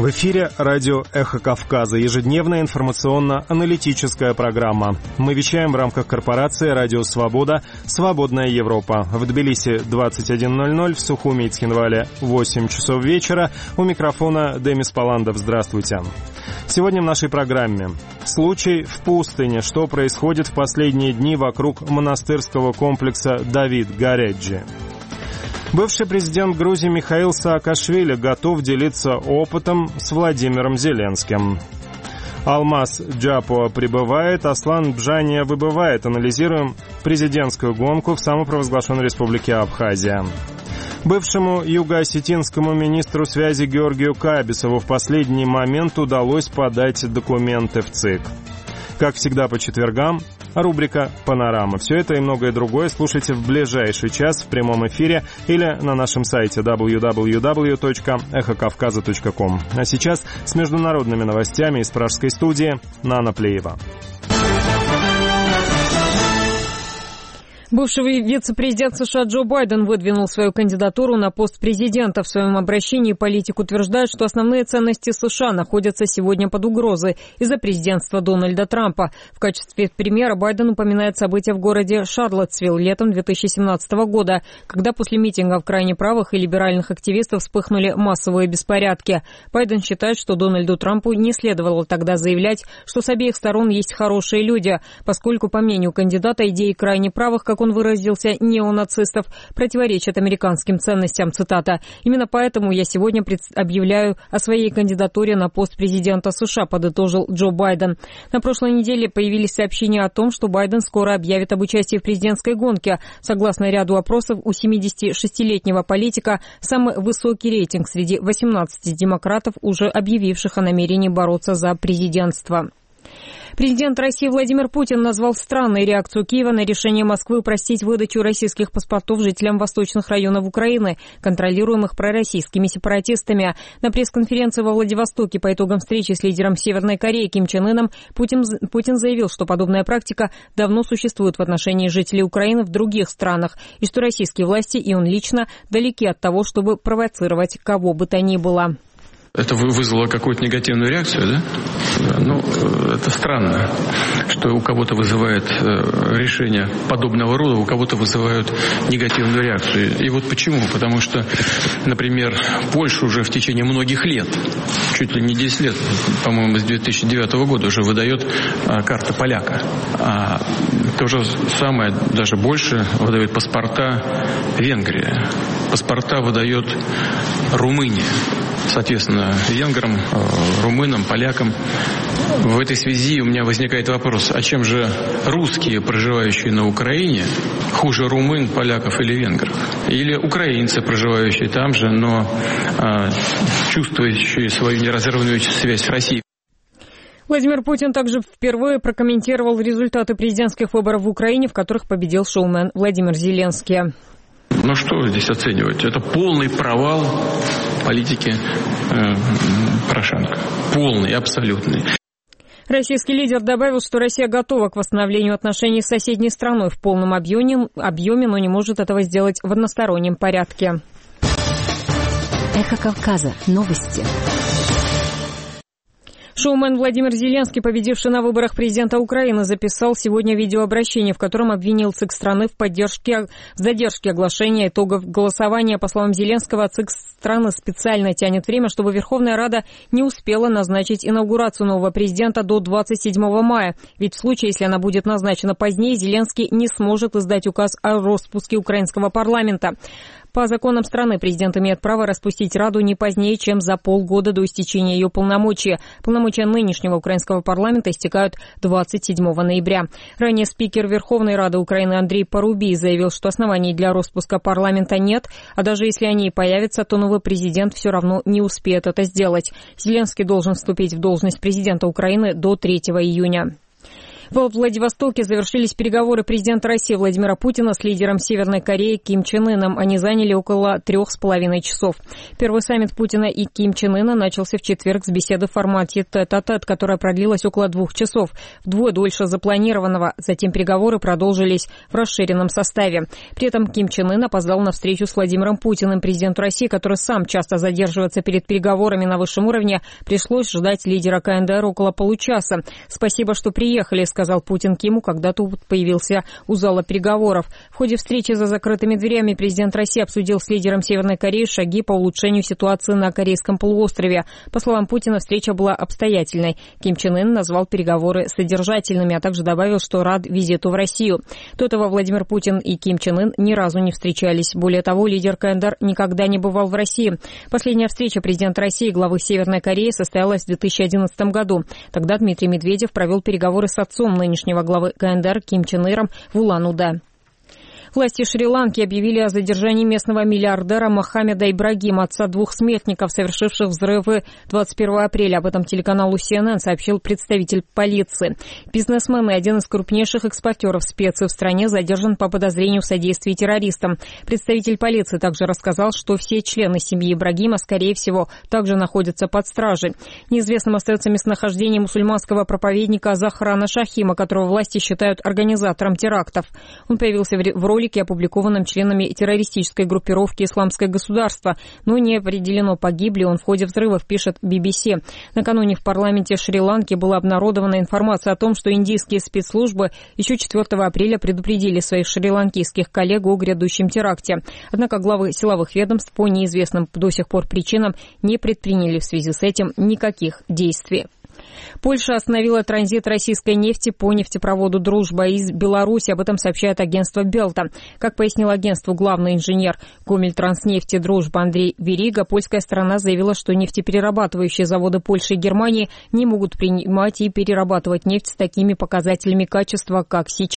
В эфире радио «Эхо Кавказа», ежедневная информационно-аналитическая программа. Мы вещаем в рамках корпорации «Радио Свобода», «Свободная Европа». В Тбилиси 21:00, в Сухуми и Цхинвале 8 часов вечера. У микрофона Демис Паландов. Здравствуйте. Сегодня в нашей программе случай в пустыне. Что происходит в последние дни вокруг монастырского комплекса Давид Гареджи. Бывший президент Грузии Михаил Саакашвили готов делиться опытом с Владимиром Зеленским. Алмаз Джапуа прибывает, Аслан Бжания выбывает. Анализируем президентскую гонку в самопровозглашенной республике Абхазия. Бывшему юго-осетинскому министру связи Георгию Кабисову в последний момент удалось подать документы в ЦИК. Как всегда по четвергам, рубрика «Панорама». Все это и многое другое слушайте в ближайший час в прямом эфире или на нашем сайте www.эхокавказа.ком. А сейчас с международными новостями из пражской студии Нана Плеева. Бывший вице-президент США Джо Байден выдвинул свою кандидатуру на пост президента. В своем обращении политик утверждает, что основные ценности США находятся сегодня под угрозой из-за президентства Дональда Трампа. В качестве примера Байден упоминает события в городе Шарлоттсвилл летом 2017 года, когда после митингов крайне правых и либеральных активистов вспыхнули массовые беспорядки. Байден считает, что Дональду Трампу не следовало тогда заявлять, что с обеих сторон есть хорошие люди, поскольку, по мнению кандидата, идеи крайне правых, как он выразился, неонацистов, противоречат американским ценностям, цитата. «Именно поэтому я сегодня объявляю о своей кандидатуре на пост президента США», подытожил Джо Байден. На прошлой неделе появились сообщения о том, что Байден скоро объявит об участии в президентской гонке. Согласно ряду опросов, у 76-летнего политика самый высокий рейтинг среди 18 демократов, уже объявивших о намерении бороться за президентство. Президент России Владимир Путин назвал странной реакцию Киева на решение Москвы упростить выдачу российских паспортов жителям восточных районов Украины, контролируемых пророссийскими сепаратистами. На пресс-конференции во Владивостоке по итогам встречи с лидером Северной Кореи Ким Чен Ыном Путин заявил, что подобная практика давно существует в отношении жителей Украины в других странах, и что российские власти и он лично далеки от того, чтобы провоцировать кого бы то ни было. Это вызвало какую-то негативную реакцию, да? Ну, это странно, что у кого-то вызывает решение подобного рода, у кого-то вызывают негативную реакцию. И вот почему? Потому что, например, Польша уже в течение многих лет, чуть ли не 10 лет, по-моему, с 2009 года уже выдает карта поляка. А то же самое, даже больше, выдает паспорта Венгрия. Паспорта выдает Румыния. Соответственно, венграм, румынам, полякам. В этой связи у меня возникает вопрос, а чем же русские, проживающие на Украине, хуже румын, поляков или венгров? Или украинцы, проживающие там же, но чувствующие свою неразрывную связь с Россией? Владимир Путин также впервые прокомментировал результаты президентских выборов в Украине, в которых победил шоумен Владимир Зеленский. Ну что здесь оценивать? Это полный провал политики Порошенко. Полный, абсолютный. Российский лидер добавил, что Россия готова к восстановлению отношений с соседней страной в полном объеме, но не может этого сделать в одностороннем порядке. Эхо Кавказа. Новости. Шоумен Владимир Зеленский, победивший на выборах президента Украины, записал сегодня видеообращение, в котором обвинил ЦИК страны в задержке оглашения итогов голосования. По словам Зеленского, ЦИК страны специально тянет время, чтобы Верховная Рада не успела назначить инаугурацию нового президента до 27 мая. Ведь в случае, если она будет назначена позднее, Зеленский не сможет издать указ о распуске украинского парламента. По законам страны президент имеет право распустить Раду не позднее, чем за полгода до истечения ее полномочий. Полномочия нынешнего украинского парламента истекают 27 ноября. Ранее спикер Верховной Рады Украины Андрей Парубий заявил, что оснований для распуска парламента нет, а даже если они и появятся, то новый президент все равно не успеет это сделать. Зеленский должен вступить в должность президента Украины до 3 июня. Во Владивостоке завершились переговоры президента России Владимира Путина с лидером Северной Кореи Ким Чен Ыном. Они заняли около 3,5 часов. Первый саммит Путина и Ким Чен Ына начался в четверг с беседы в формате тет-а-тет, которая продлилась около 2 часов, вдвое дольше запланированного. Затем переговоры продолжились в расширенном составе. При этом Ким Чен Ын опоздал на встречу с Владимиром Путиным. Президенту России, который сам часто задерживается перед переговорами на высшем уровне, пришлось ждать лидера КНДР около получаса. «Спасибо, что приехали», — сказал Путин Киму, когда тот появился у зала переговоров. В ходе встречи за закрытыми дверями президент России обсудил с лидером Северной Кореи шаги по улучшению ситуации на Корейском полуострове. По словам Путина, встреча была обстоятельной. Ким Чен Ын назвал переговоры содержательными, а также добавил, что рад визиту в Россию. До этого Владимир Путин и Ким Чен Ын ни разу не встречались. Более того, лидер КНДР никогда не бывал в России. Последняя встреча президента России и главы Северной Кореи состоялась в 2011 году. Тогда Дмитрий Медведев провел переговоры с отцом нынешнего главы КНДР Ким Чен Иром в Улан-Удэ. Власти Шри-Ланки объявили о задержании местного миллиардера Мохаммеда Ибрагима, отца 2 смертников, совершивших взрывы 21 апреля. Об этом телеканалу CNN сообщил представитель полиции. Бизнесмен и один из крупнейших экспортеров специй в стране задержан по подозрению в содействии террористам. Представитель полиции также рассказал, что все члены семьи Ибрагима, скорее всего, также находятся под стражей. Неизвестным остается местонахождение мусульманского проповедника Захрана Шахима, которого власти считают организатором терактов. Он появился в ролике, опубликованном членами террористической группировки «Исламское государство», но не определено, погиб ли он в ходе взрывов, пишет BBC. Накануне в парламенте Шри-Ланки была обнародована информация о том, что индийские спецслужбы еще 4 апреля предупредили своих шри-ланкийских коллег о грядущем теракте. Однако главы силовых ведомств по неизвестным до сих пор причинам не предприняли в связи с этим никаких действий. Польша остановила транзит российской нефти по нефтепроводу «Дружба» из Беларуси. Об этом сообщает агентство «Белта». Как пояснил агентству главный инженер Гомельтранснефти «Дружба» Андрей Верига, польская сторона заявила, что нефтеперерабатывающие заводы Польши и Германии не могут принимать и перерабатывать нефть с такими показателями качества, как сейчас.